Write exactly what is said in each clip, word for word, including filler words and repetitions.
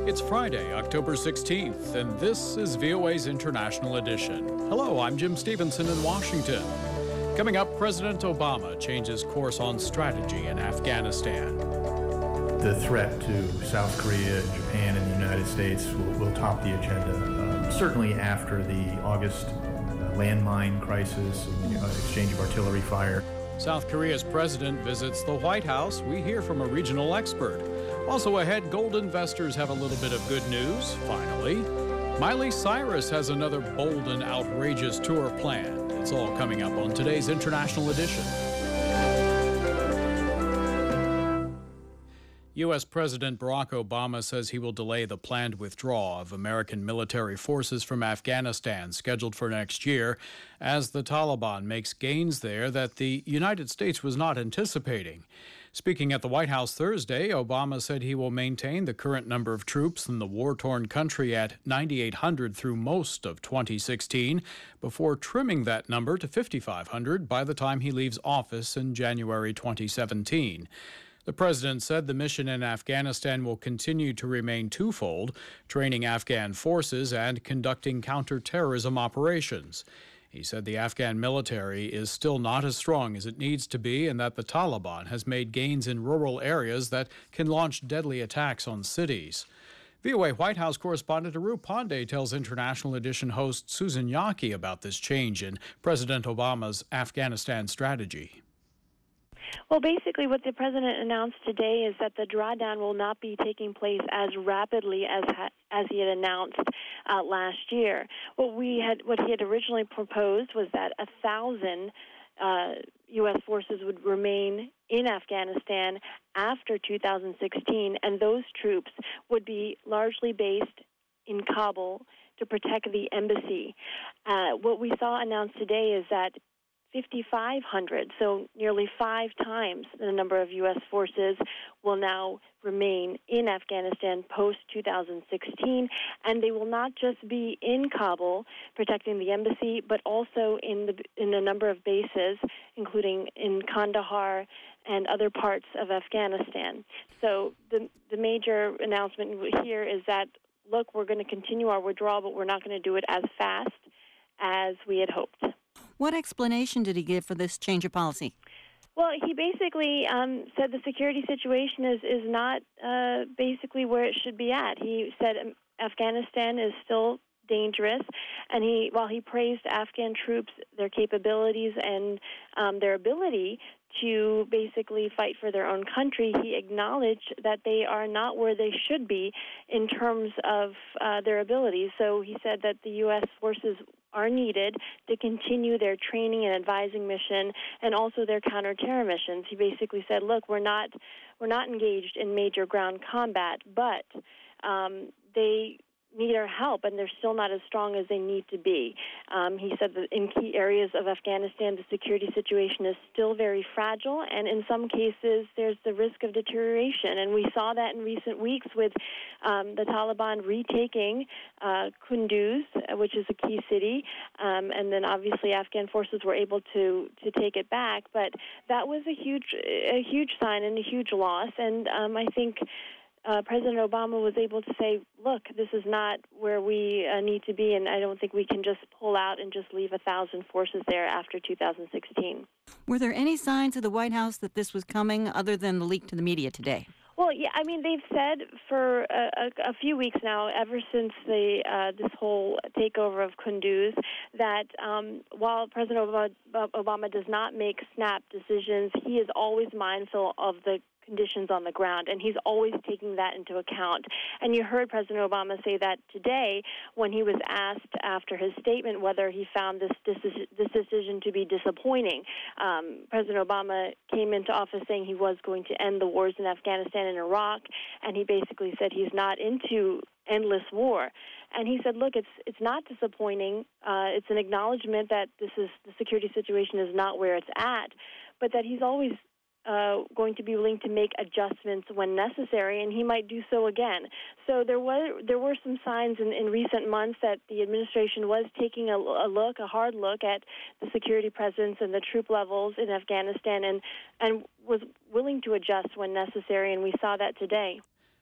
It's Friday, October sixteenth, and this is V O A's International Edition. Hello, I'm Jim Stevenson in Washington. Coming up, President Obama changes course on strategy in Afghanistan. The threat to South Korea, Japan, and the United States will, will top the agenda, uh, certainly after the August uh, landmine crisis and uh, exchange of artillery fire. South Korea's president visits the White House. We hear from a regional expert. Also ahead, gold investors have a little bit of good news, finally. Miley Cyrus has another bold and outrageous tour planned. It's all coming up on today's International Edition. U S. President Barack Obama says he will delay the planned withdrawal of American military forces from Afghanistan, scheduled for next year, as the Taliban makes gains there that the United States was not anticipating. Speaking at the White House Thursday, Obama said he will maintain the current number of troops in the war-torn country at ninety-eight hundred through most of twenty sixteen, before trimming that number to fifty-five hundred by the time he leaves office in January twenty seventeen. The president said the mission in Afghanistan will continue to remain twofold: training Afghan forces and conducting counterterrorism operations. He said the Afghan military is still not as strong as it needs to be, and that the Taliban has made gains in rural areas that can launch deadly attacks on cities. V O A White House correspondent Aru Pandey tells International Edition host Susan Yaki about this change in President Obama's Afghanistan strategy. Well, basically what the president announced today is that the drawdown will not be taking place as rapidly as ha- as he had announced uh, last year. What we had, what he had originally proposed was that a thousand uh, U S forces would remain in Afghanistan after two thousand sixteen, and those troops would be largely based in Kabul to protect the embassy. Uh, what we saw announced today is that fifty-five hundred, so nearly five times the number of U S forces, will now remain in Afghanistan post two thousand sixteen, and they will not just be in Kabul protecting the embassy, but also in the in a number of bases, including in Kandahar and other parts of Afghanistan. So the the major announcement here is that, look, we're going to continue our withdrawal, but we're not going to do it as fast as we had hoped. What explanation did he give for this change of policy? Well, he basically um, said the security situation is, is not uh, basically where it should be at. He said um, Afghanistan is still dangerous, and he, while he praised Afghan troops, their capabilities and um, their ability to basically fight for their own country, he acknowledged that they are not where they should be in terms of uh, their abilities. So he said that the U S forces are needed to continue their training and advising mission, and also their counter-terror missions. He basically said, look, we're not we're not engaged in major ground combat, but um, they need our help, and they're still not as strong as they need to be. Um, he said that in key areas of Afghanistan, the security situation is still very fragile, and in some cases, there's the risk of deterioration. And we saw that in recent weeks with um, the Taliban retaking uh, Kunduz, which is a key city, um, and then obviously Afghan forces were able to to take it back. But that was a huge a huge sign and a huge loss, and um, I think Uh, President Obama was able to say, look, this is not where we uh, need to be, and I don't think we can just pull out and just leave a thousand forces there after two thousand sixteen. Were there any signs of the White House that this was coming other than the leak to the media today? Well, yeah, I mean, they've said for a, a, a few weeks now, ever since the uh, this whole takeover of Kunduz, that um, while President Obama, Obama does not make snap decisions, he is always mindful of the conditions on the ground, and he's always taking that into account. And you heard President Obama say that today when he was asked after his statement whether he found this this, this decision to be disappointing. Um, President Obama came into office saying he was going to end the wars in Afghanistan and Iraq, and he basically said he's not into endless war. And he said, look, it's it's not disappointing. Uh, it's an acknowledgement that this is the security situation is not where it's at, but that he's always Uh, going to be willing to make adjustments when necessary, and he might do so again. So there was there were some signs in, in recent months that the administration was taking a, a look, a hard look at the security presence and the troop levels in Afghanistan, and and was willing to adjust when necessary, and we saw that today.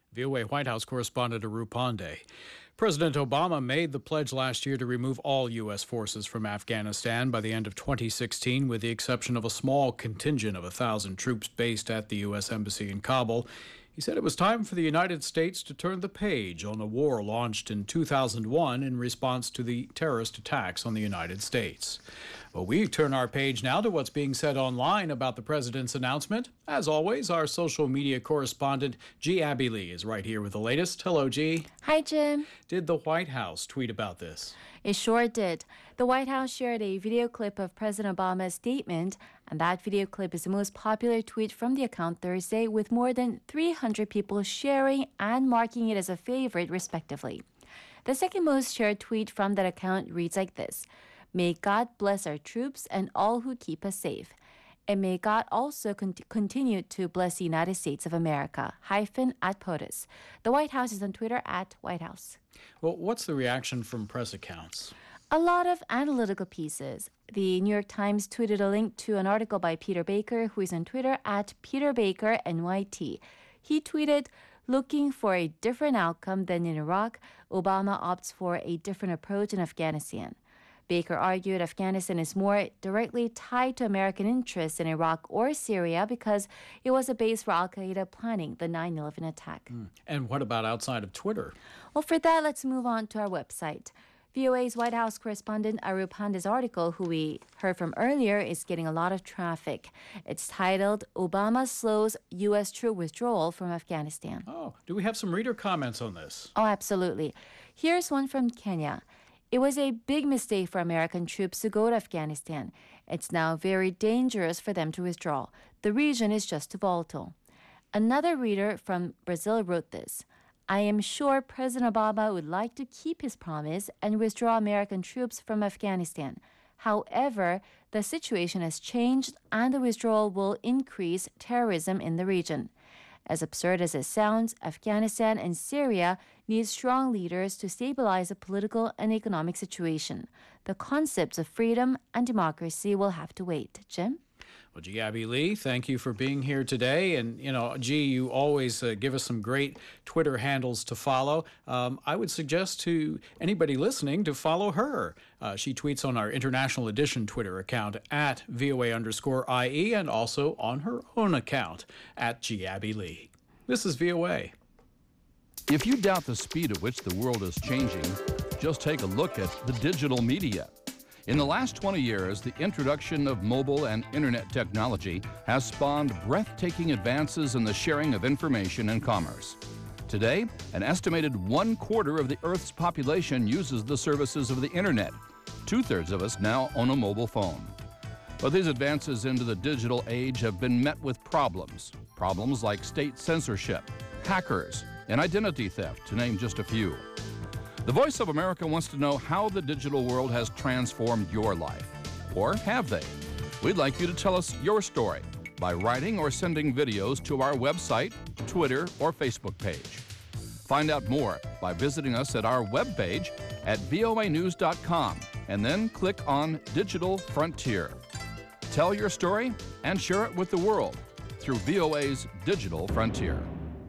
V O A White House correspondent Aru Pandey. President Obama made the pledge last year to remove all U S forces from Afghanistan by the end of twenty sixteen, with the exception of a small contingent of one thousand troops based at the U S Embassy in Kabul. He said it was time for the United States to turn the page on a war launched in two thousand one in response to the terrorist attacks on the United States. Well, we turn our page now to what's being said online about the president's announcement. As always, our social media correspondent, G. Abby Lee, is right here with the latest. Hello, G. Hi, Jim. Did the White House tweet about this? It sure did. The White House shared a video clip of President Obama's statement, and that video clip is the most popular tweet from the account Thursday, with more than three hundred people sharing and marking it as a favorite, respectively. The second most shared tweet from that account reads like this: "May God bless our troops and all who keep us safe. And may God also con- continue to bless the United States of America, hyphen at POTUS." The White House is on Twitter at White House. Well, what's the reaction from press accounts? A lot of analytical pieces. The New York Times tweeted a link to an article by Peter Baker, who is on Twitter at Peter Baker N Y T. He tweeted, "Looking for a different outcome than in Iraq, Obama opts for a different approach in Afghanistan." Baker argued Afghanistan is more directly tied to American interests in Iraq or Syria because it was a base for al-Qaeda planning the nine eleven attack. Mm. And what about outside of Twitter? Well, for that, let's move on to our website. V O A's White House correspondent Aru Pandey's article, who we heard from earlier, is getting a lot of traffic. It's titled, "Obama Slows U S Troop Withdrawal from Afghanistan." Oh, do we have some reader comments on this? Oh, absolutely. Here's one from Kenya. "It was a big mistake for American troops to go to Afghanistan. It's now very dangerous for them to withdraw. The region is just too volatile." Another reader from Brazil wrote this: "I am sure President Obama would like to keep his promise and withdraw American troops from Afghanistan. However, the situation has changed and the withdrawal will increase terrorism in the region. As absurd as it sounds, Afghanistan and Syria need strong leaders to stabilize the political and economic situation. The concepts of freedom and democracy will have to wait." Jim? Well, G. Abby Lee, thank you for being here today. And, you know, G, you always uh, give us some great Twitter handles to follow. Um, I would suggest to anybody listening to follow her. Uh, she tweets on our International Edition Twitter account at VOA underscore IE and also on her own account at G. Abby Lee. This is V O A. If you doubt the speed at which the world is changing, just take a look at the digital media. In the last twenty years, the introduction of mobile and internet technology has spawned breathtaking advances in the sharing of information and commerce. Today, an estimated one quarter of the Earth's population uses the services of the internet. Two-thirds of us now own a mobile phone. But these advances into the digital age have been met with problems. Problems like state censorship, hackers, and identity theft, to name just a few. The Voice of America wants to know how the digital world has transformed your life. Or have they? We'd like you to tell us your story by writing or sending videos to our website, Twitter, or Facebook page. Find out more by visiting us at our webpage at voa news dot com and then click on Digital Frontier. Tell your story and share it with the world through V O A's Digital Frontier.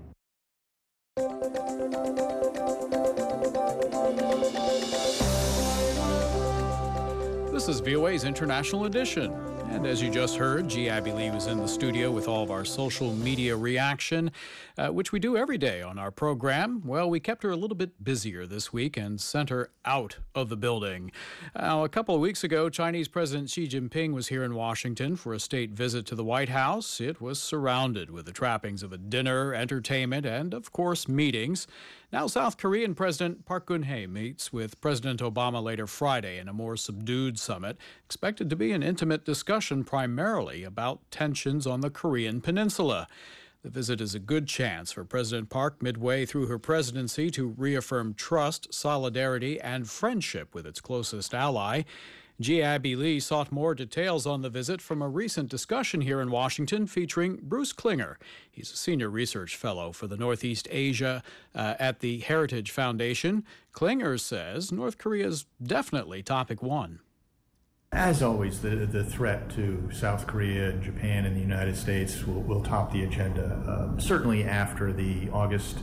This is V O A's International Edition. And as you just heard, G. Abby Lee was in the studio with all of our social media reaction, uh, which we do every day on our program. Well, we kept her a little bit busier this week and sent her out of the building. Now, a couple of weeks ago, Chinese President Xi Jinping was here in Washington for a state visit to the White House. It was surrounded with the trappings of a dinner, entertainment, and, of course, meetings. Now, South Korean President Park Geun-hye meets with President Obama later Friday in a more subdued summit, expected to be an intimate discussion primarily about tensions on the Korean peninsula. The visit is a good chance for President Park midway through her presidency to reaffirm trust, solidarity, and friendship with its closest ally. G. Abby Lee sought more details on the visit from a recent discussion here in Washington featuring Bruce Klinger. He's a senior research fellow for the Northeast Asia uh, at the Heritage Foundation. Klinger says North Korea is definitely topic one. As always, the, the threat to South Korea and Japan and the United States will, will top the agenda, uh, certainly after the August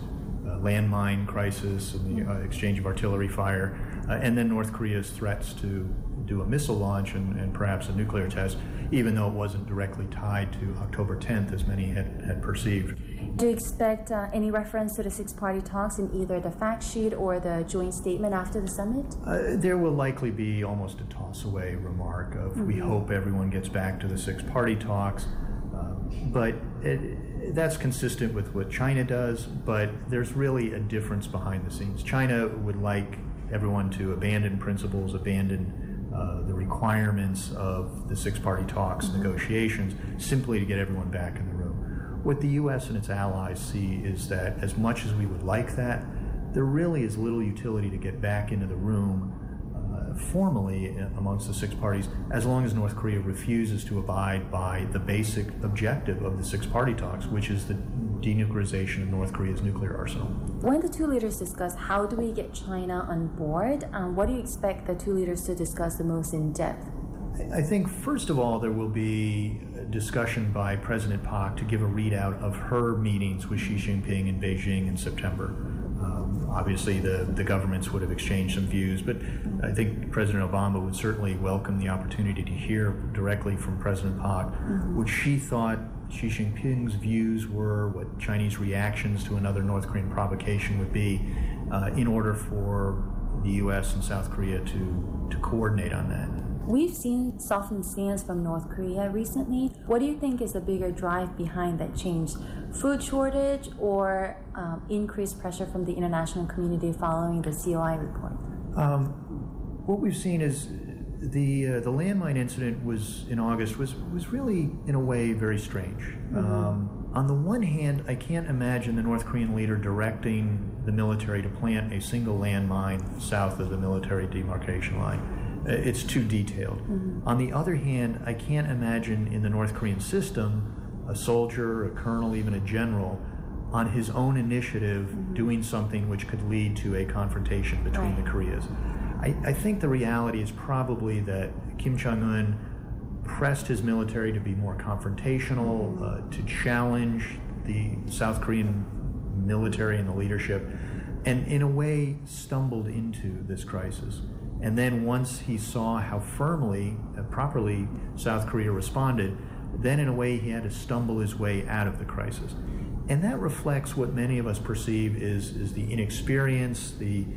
uh, landmine crisis and the uh, exchange of artillery fire, uh, and then North Korea's threats to do a missile launch and, and perhaps a nuclear test, even though it wasn't directly tied to October tenth, as many had, had perceived. Do you expect uh, any reference to the six-party talks in either the fact sheet or the joint statement after the summit? Uh, there will likely be almost a toss-away remark of, mm-hmm. we hope everyone gets back to the six-party talks. Uh, but it, that's consistent with what China does, but there's really a difference behind the scenes. China would like everyone to abandon principles, abandon uh, the requirements of the six-party talks, mm-hmm. negotiations, simply to get everyone back in the room. What the U S and its allies see is that as much as we would like that, there really is little utility to get back into the room uh, formally amongst the six parties as long as North Korea refuses to abide by the basic objective of the six-party talks, which is the denuclearization of North Korea's nuclear arsenal. When the two leaders discuss how do we get China on board, um, what do you expect the two leaders to discuss the most in depth? I think, first of all, there will be a discussion by President Park to give a readout of her meetings with Xi Jinping in Beijing in September. Um, obviously, the, the governments would have exchanged some views, but I think President Obama would certainly welcome the opportunity to hear directly from President Park mm-hmm. what she thought Xi Jinping's views were, what Chinese reactions to another North Korean provocation would be, uh, in order for the U S and South Korea to, to coordinate on that. We've seen softened stance from North Korea recently. What do you think is the bigger drive behind that change? Food shortage or um, increased pressure from the international community following the C O I report? Um, what we've seen is the uh, the landmine incident was in August was was really in a way very strange. Mm-hmm. Um, on the one hand, I can't imagine the North Korean leader directing the military to plant a single landmine south of the military demarcation line. It's too detailed. Mm-hmm. On the other hand, I can't imagine in the North Korean system a soldier, a colonel, even a general, on his own initiative mm-hmm. doing something which could lead to a confrontation between right. the Koreas. I, I think the reality is probably that Kim Jong-un pressed his military to be more confrontational, uh, to challenge the South Korean military and the leadership, and in a way stumbled into this crisis. And then once he saw how firmly, uh, properly South Korea responded, then in a way he had to stumble his way out of the crisis. And that reflects what many of us perceive is, is the inexperience the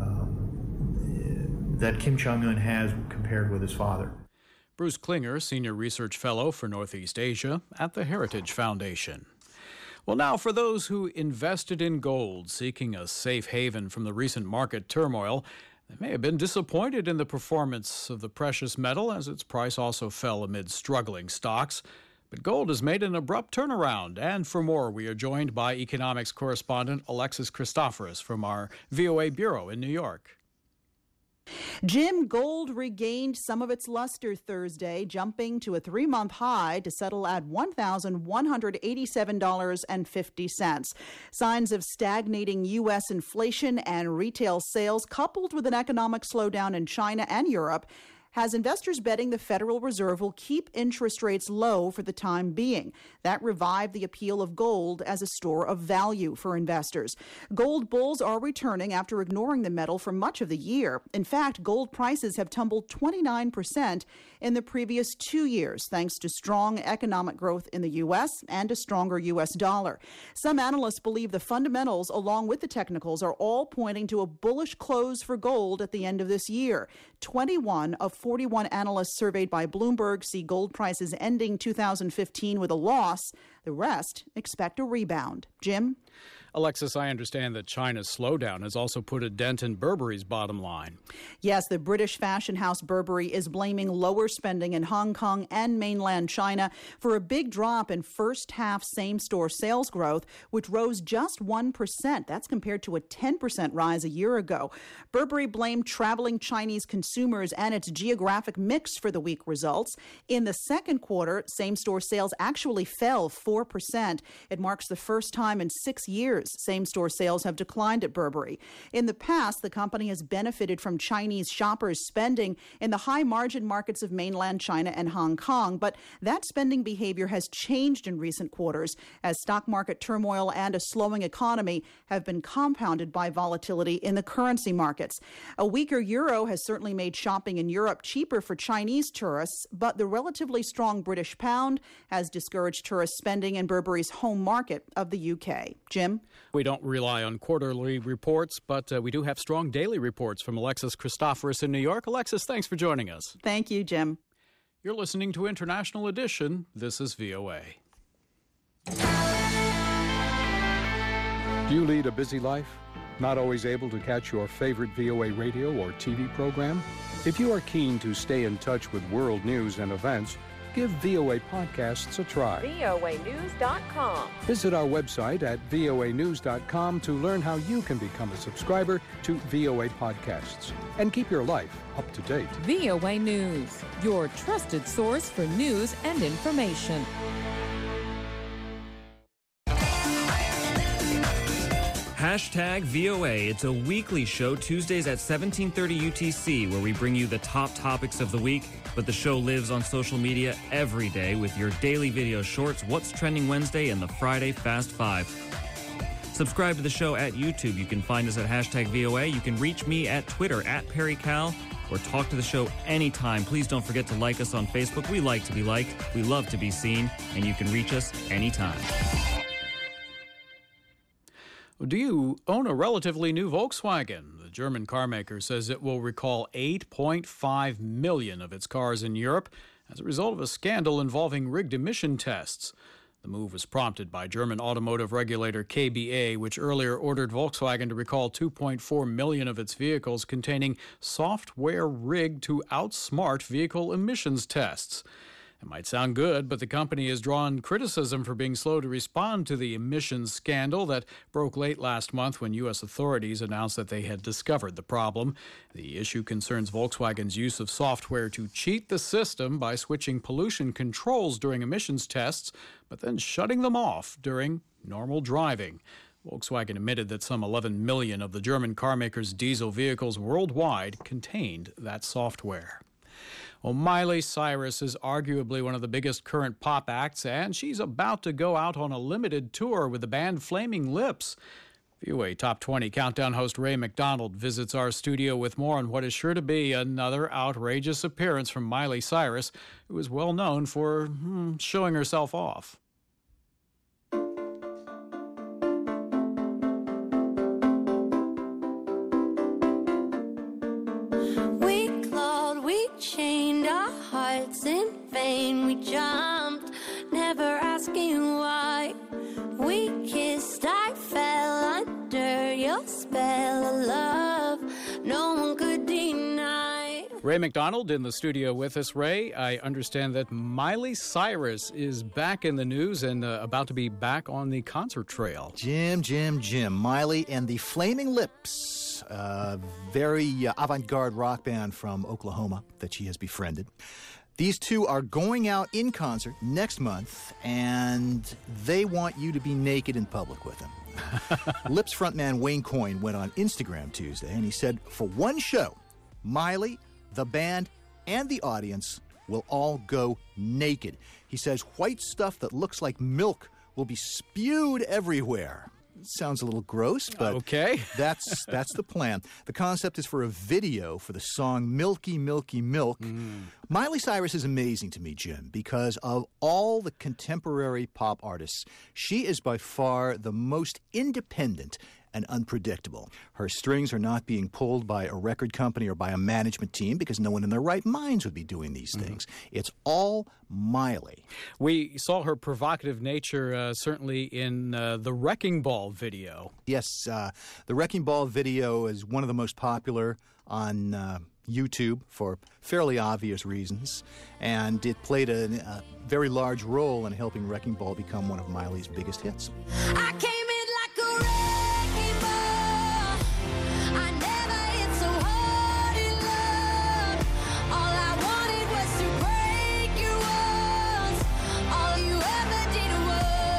um, that Kim Jong-un has compared with his father. Bruce Klinger, Senior Research Fellow for Northeast Asia at the Heritage Foundation. Well, now for those who invested in gold, seeking a safe haven from the recent market turmoil, they may have been disappointed in the performance of the precious metal as its price also fell amid struggling stocks. But gold has made an abrupt turnaround. And for more, we are joined by economics correspondent Alexis Christoforous from our V O A Bureau in New York. Jim, gold regained some of its luster Thursday, jumping to a three-month high to settle at one thousand one hundred eighty-seven dollars and fifty cents. Signs of stagnating U S inflation and retail sales, coupled with an economic slowdown in China and Europe, has investors betting the Federal Reserve will keep interest rates low for the time being. That revived the appeal of gold as a store of value for investors. Gold bulls are returning after ignoring the metal for much of the year. In fact, gold prices have tumbled twenty-nine percent in the previous two years, thanks to strong economic growth in the U S and a stronger U S dollar. Some analysts believe the fundamentals, along with the technicals, are all pointing to a bullish close for gold at the end of this year. twenty-one of forty-one analysts surveyed by Bloomberg see gold prices ending two thousand fifteen with a loss. The rest expect a rebound. Jim? Alexis, I understand that China's slowdown has also put a dent in Burberry's bottom line. Yes, the British fashion house Burberry is blaming lower spending in Hong Kong and mainland China for a big drop in first half same-store sales growth, which rose just one percent. That's compared to a ten percent rise a year ago. Burberry blamed traveling Chinese consumers and its geographic mix for the weak results. In the second quarter, same-store sales actually fell four four percent. It marks the first time in six years same-store sales have declined at Burberry. In the past, the company has benefited from Chinese shoppers spending in the high-margin markets of mainland China and Hong Kong, but that spending behavior has changed in recent quarters as stock market turmoil and a slowing economy have been compounded by volatility in the currency markets. A weaker euro has certainly made shopping in Europe cheaper for Chinese tourists, but the relatively strong British pound has discouraged tourist spending in Burberry's home market of the U K. Jim? We don't rely on quarterly reports, but uh, we do have strong daily reports from Alexis Christoforous in New York. Alexis, thanks for joining us. Thank you, Jim. You're listening to International Edition. This is V O A. Do you lead a busy life? Not always able to catch your favorite V O A radio or T V program? If you are keen to stay in touch with world news and events, give V O A Podcasts a try. V O A news dot com. Visit our website at V O A news dot com to learn how you can become a subscriber to V O A Podcasts and keep your life up to date. V O A News, your trusted source for news and information. Hashtag V O A. It's a weekly show Tuesdays at seventeen thirty U T C where we bring you the top topics of the week, but the show lives on social media every day with your daily video shorts, What's Trending Wednesday, and the Friday Fast Five. Subscribe to the show at YouTube. You can find us at hashtag V O A. You can reach me at Twitter at Perry Cal or talk to the show anytime. Please don't forget to like us on Facebook. We like to be liked. We love to be seen, and you can reach us anytime. Do you own a relatively new Volkswagen? The German carmaker says it will recall eight point five million of its cars in Europe as a result of a scandal involving rigged emission tests. The move was prompted by German automotive regulator K B A, which earlier ordered Volkswagen to recall two point four million of its vehicles containing software rigged to outsmart vehicle emissions tests. It might sound good, but the company has drawn criticism for being slow to respond to the emissions scandal that broke late last month when U S authorities announced that they had discovered the problem. The issue concerns Volkswagen's use of software to cheat the system by switching pollution controls during emissions tests, but then shutting them off during normal driving. Volkswagen admitted that some eleven million of the German carmaker's diesel vehicles worldwide contained that software. Well, Miley Cyrus is arguably one of the biggest current pop acts, and she's about to go out on a limited tour with the band Flaming Lips. V O A Top twenty Countdown host Ray McDonald visits our studio with more on what is sure to be another outrageous appearance from Miley Cyrus, who is well known for hmm, showing herself off. Chained our hearts in vain, we jumped, never asking why. We kissed, I fell under your spell of love, no one could deny. Ray McDonald in the studio with us. Ray, I understand that Miley Cyrus is back in the news and uh, about to be back on the concert trail. Jim, Jim, Jim. Miley and the Flaming Lips, a very uh, avant-garde rock band from Oklahoma that she has befriended. These two are going out in concert next month, and they want you to be naked in public with them. Lips frontman Wayne Coyne went on Instagram Tuesday, and he said, for one show, Miley, the band, and the audience will all go naked. He says white stuff that looks like milk will be spewed everywhere. Sounds a little gross, but okay. that's that's the plan. The concept is for a video for the song Milky, Milky Milk. Mm. Miley Cyrus is amazing to me, Jim, because of all the contemporary pop artists, she is by far the most independent and unpredictable. Her strings are not being pulled by a record company or by a management team because no one in their right minds would be doing these mm-hmm. things. It's all Miley. We saw her provocative nature uh, certainly in uh, the Wrecking Ball video. Yes, uh, the Wrecking Ball video is one of the most popular on uh, YouTube for fairly obvious reasons, and it played a, a very large role in helping Wrecking Ball become one of Miley's biggest hits. I came in like a wrecking ball. I never hit so hard in love. All I wanted was to break your walls. All you ever did was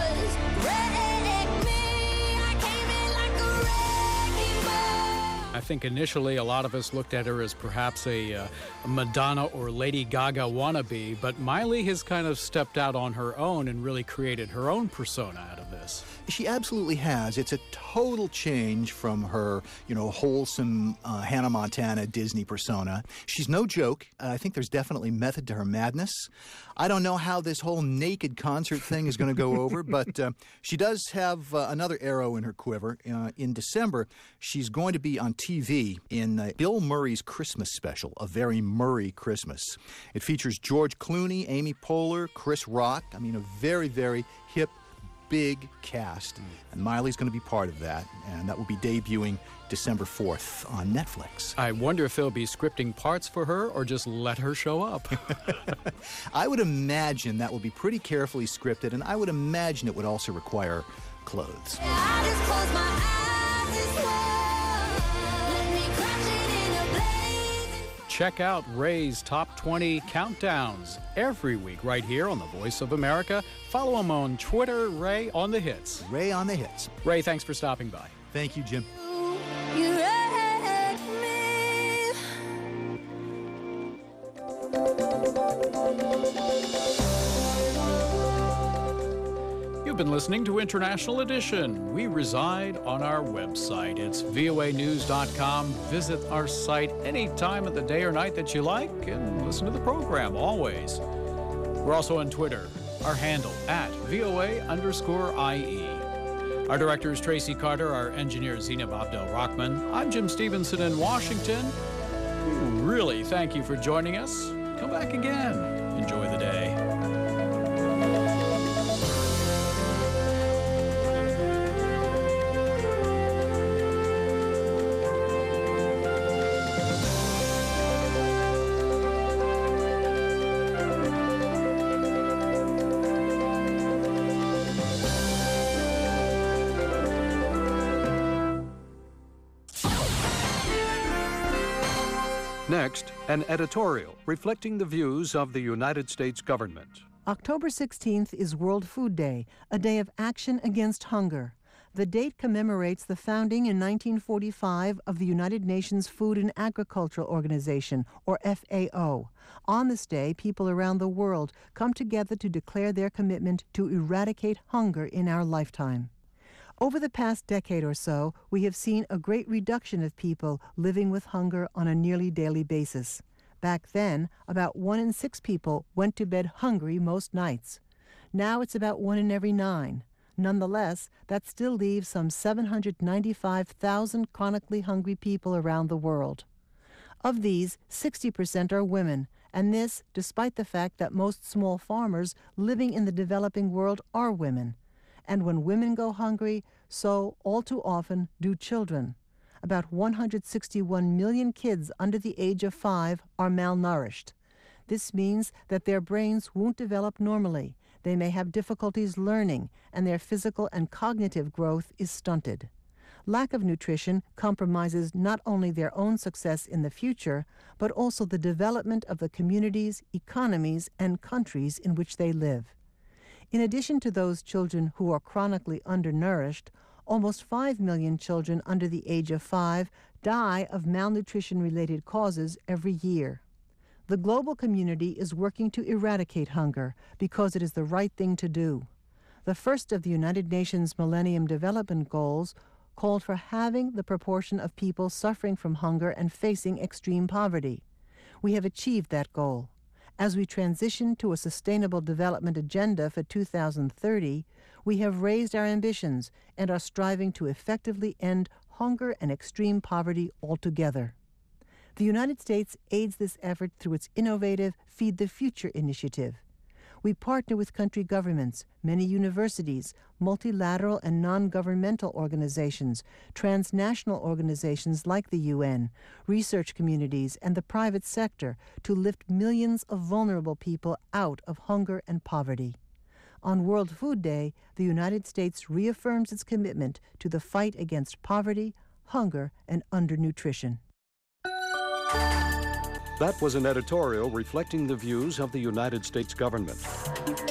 think initially a lot of us looked at her as perhaps a, uh, a Madonna or Lady Gaga wannabe, but Miley has kind of stepped out on her own and really created her own persona out of this. She absolutely has. It's a total change from her, you know, wholesome uh, Hannah Montana Disney persona. She's no joke. Uh, I think there's definitely method to her madness. I don't know how this whole naked concert thing is going to go over, but uh, she does have uh, another arrow in her quiver. Uh, in December, she's going to be on T V in uh, Bill Murray's Christmas special, A Very Murray Christmas. It features George Clooney, Amy Poehler, Chris Rock. I mean, a very, very hip, big cast. Mm. And Miley's going to be part of that, and that will be debuting December fourth on Netflix. I wonder if they'll be scripting parts for her or just let her show up. I would imagine that will be pretty carefully scripted, and I would imagine it would also require clothes. I just close my eyes and slow. Let me crash it in a blaze. Check out Ray's Top twenty Countdowns every week right here on The Voice of America. Follow him on Twitter, Ray on the Hits. Ray on the Hits. Ray, thanks for stopping by. Thank you, Jim. You wreck me. You've been listening to International Edition. We reside on our website. It's V O A news dot com. Visit our site any time of the day or night that you like and listen to the program always. We're also on Twitter. Our handle at V O A underscore I E. Our director is Tracy Carter. Our engineer is Zinab Abdel-Rahman. I'm Jim Stevenson in Washington. We really thank you for joining us. Come back again. Enjoy the day. Next, an editorial reflecting the views of the United States government. October sixteenth is World Food Day, a day of action against hunger. The date commemorates the founding in nineteen forty-five of the United Nations Food and Agriculture Organization, or F A O. On this day, people around the world come together to declare their commitment to eradicate hunger in our lifetime. Over the past decade or so, we have seen a great reduction of people living with hunger on a nearly daily basis. Back then, about one in six people went to bed hungry most nights. Now it's about one in every nine. Nonetheless, that still leaves some seven hundred ninety-five thousand chronically hungry people around the world. Of these, sixty percent are women, and this despite the fact that most small farmers living in the developing world are women. And when women go hungry, so all too often do children. About one hundred sixty-one million kids under the age of five are malnourished. This means that their brains won't develop normally, they may have difficulties learning, and their physical and cognitive growth is stunted. Lack of nutrition compromises not only their own success in the future, but also the development of the communities, economies, and countries in which they live. In addition to those children who are chronically undernourished, almost five million children under the age of five die of malnutrition-related causes every year. The global community is working to eradicate hunger because it is the right thing to do. The first of the United Nations Millennium Development Goals called for halving the proportion of people suffering from hunger and facing extreme poverty. We have achieved that goal. As we transition to a sustainable development agenda for two thousand thirty, we have raised our ambitions and are striving to effectively end hunger and extreme poverty altogether. The United States aids this effort through its innovative Feed the Future initiative. We partner with country governments, many universities, multilateral and non-governmental organizations, transnational organizations like the U N, research communities, and the private sector to lift millions of vulnerable people out of hunger and poverty. On World Food Day, the United States reaffirms its commitment to the fight against poverty, hunger, and undernutrition. That was an editorial reflecting the views of the United States government.